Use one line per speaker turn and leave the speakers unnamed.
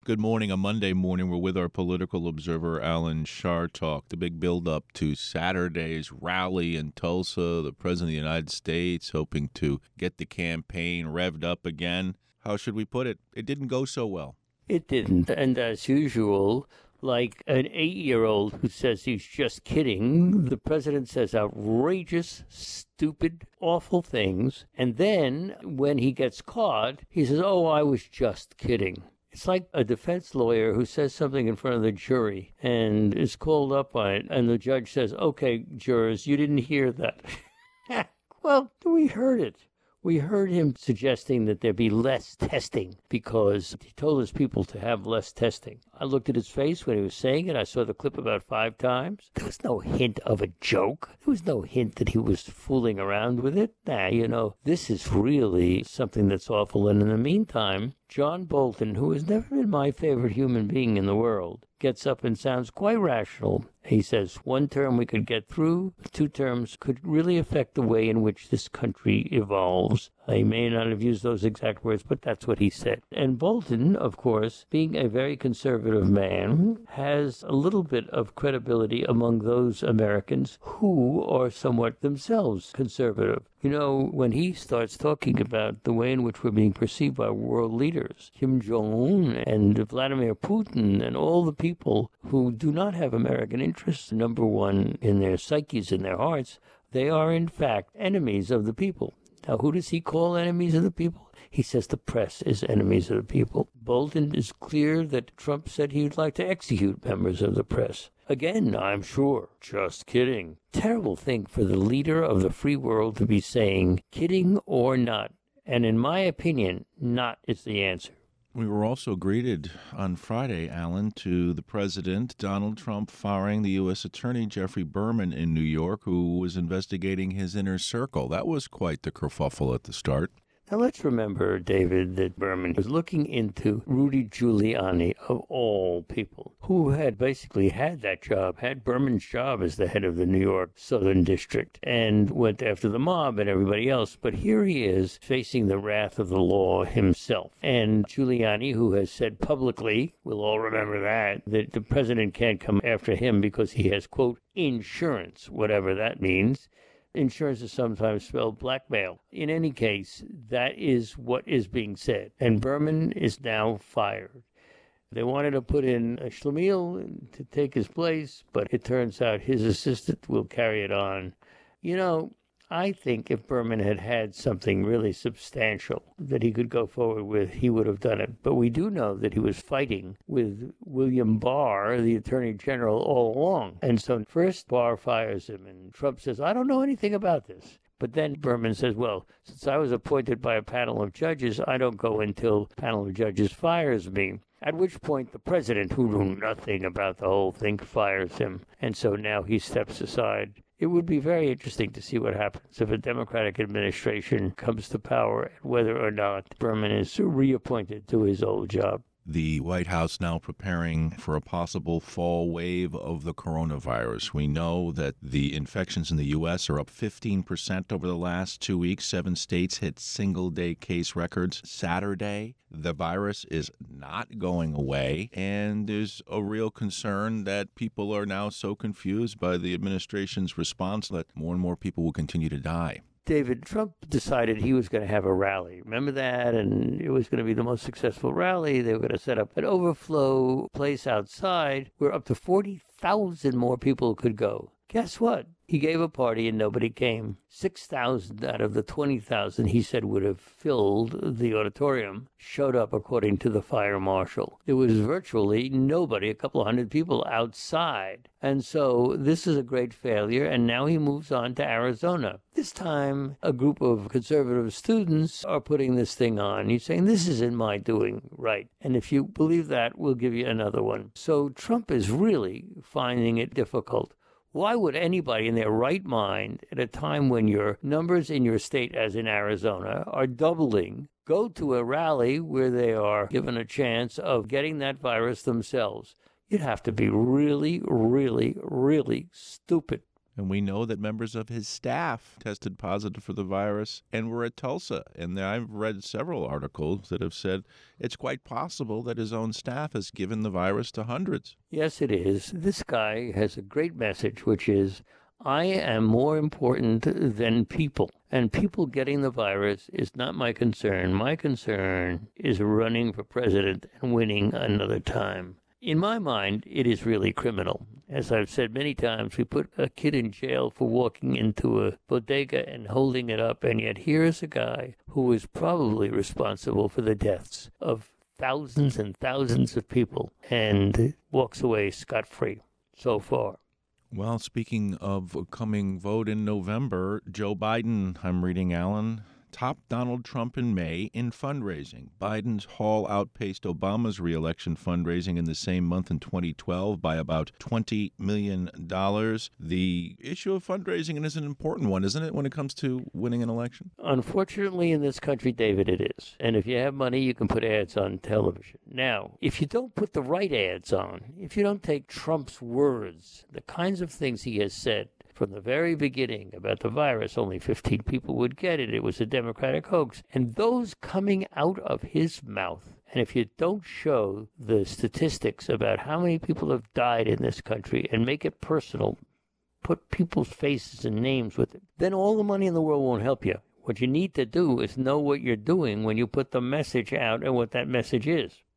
Good morning. A Monday morning, we're with our political observer, Alan Chartock. The big build-up to Saturday's rally in Tulsa, the President of the United States hoping to get the campaign revved up again. How should we put it? It didn't go so well.
It didn't. And as usual, like an 8-year-old who says he's just kidding, the president says outrageous, stupid, awful things. And then when he gets caught, he says, oh, I was just kidding. It's like a defense lawyer who says something in front of the jury and is called up on it, and the judge says, okay, jurors, you didn't hear that. Well, we heard it. We heard him suggesting that there be less testing because he told his people to have less testing. I looked at his face when he was saying it. I saw the clip about 5 times. There was no hint of a joke. There was no hint that he was fooling around with it. This is really something that's awful. And in the meantime, John Bolton, who has never been my favorite human being in the world, gets up and sounds quite rational. He says 1 term we could get through, 2 terms could really affect the way in which this country evolves. He may not have used those exact words, but that's what he said. And Bolton, of course, being a very conservative man, has a little bit of credibility among those Americans who are somewhat themselves conservative. When he starts talking about the way in which we're being perceived by world leaders, Kim Jong-un and Vladimir Putin and all the people who do not have American interests, number one, in their psyches, in their hearts, they are in fact enemies of the people. Now, who does he call enemies of the people? He says the press is enemies of the people. Bolton is clear that Trump said he'd like to execute members of the press. Again, I'm sure. Just kidding. Terrible thing for the leader of the free world to be saying, kidding or not. And in my opinion, not is the answer.
We were also greeted on Friday, Alan, to the president, Donald Trump, firing the U.S. Attorney Jeffrey Berman in New York, who was investigating his inner circle. That was quite the kerfuffle at the start.
Now, let's remember, David, that Berman was looking into Rudy Giuliani, of all people, who had basically had that job, had Berman's job as the head of the New York Southern District, and went after the mob and everybody else. But here he is facing the wrath of the law himself. And Giuliani, who has said publicly, we'll all remember that the president can't come after him because he has, quote, insurance, whatever that means. Insurance is sometimes spelled blackmail. In any case, that is what is being said. And Berman is now fired. They wanted to put in a Schlemiel to take his place, but it turns out his assistant will carry it on. I think if Berman had had something really substantial that he could go forward with, he would have done it. But we do know that he was fighting with William Barr, the Attorney General, all along. And so first Barr fires him, and Trump says, I don't know anything about this. But then Berman says, well, since I was appointed by a panel of judges, I don't go until the panel of judges fires me. At which point the president, who knew nothing about the whole thing, fires him. And so now he steps aside. It would be very interesting to see what happens if a Democratic administration comes to power and whether or not Berman is reappointed to his old job.
The White House now preparing for a possible fall wave of the coronavirus. We know that the infections in the U.S. are up 15% over the last 2 weeks. 7 states hit single-day case records Saturday. The virus is not going away, and there's a real concern that people are now so confused by the administration's response that more and more people will continue to die.
David, Trump decided he was going to have a rally. Remember that? And it was going to be the most successful rally. They were going to set up an overflow place outside where up to 40,000 more people could go. Guess what? He gave a party and nobody came. 6,000 out of the 20,000 he said would have filled the auditorium showed up, according to the fire marshal. There was virtually nobody, a couple of hundred people outside. And so this is a great failure, and now he moves on to Arizona. This time, a group of conservative students are putting this thing on. He's saying, this isn't my doing, right? And if you believe that, we'll give you another one. So Trump is really finding it difficult. Why would anybody in their right mind, at a time when your numbers in your state, as in Arizona, are doubling, go to a rally where they are given a chance of getting that virus themselves? You'd have to be really, really, really stupid.
And we know that members of his staff tested positive for the virus and were at Tulsa. And I've read several articles that have said it's quite possible that his own staff has given the virus to hundreds.
Yes, it is. This guy has a great message, which is, I am more important than people. And people getting the virus is not my concern. My concern is running for president and winning another time. In my mind, it is really criminal. As I've said many times, we put a kid in jail for walking into a bodega and holding it up, and yet here is a guy who is probably responsible for the deaths of thousands and thousands of people and walks away scot-free so far.
Well, speaking of a coming vote in November, Joe Biden, I'm reading, Alan, topped Donald Trump in May in fundraising. Biden's haul outpaced Obama's re-election fundraising in the same month in 2012 by about $20 million. The issue of fundraising is an important one, isn't it, when it comes to winning an election?
Unfortunately, in this country, David, it is. And if you have money, you can put ads on television. Now, if you don't put the right ads on, if you don't take Trump's words, the kinds of things he has said, from the very beginning about the virus, only 15 people would get it. It was a Democratic hoax. And those coming out of his mouth, and if you don't show the statistics about how many people have died in this country and make it personal, put people's faces and names with it, then all the money in the world won't help you. What you need to do is know what you're doing when you put the message out and what that message is.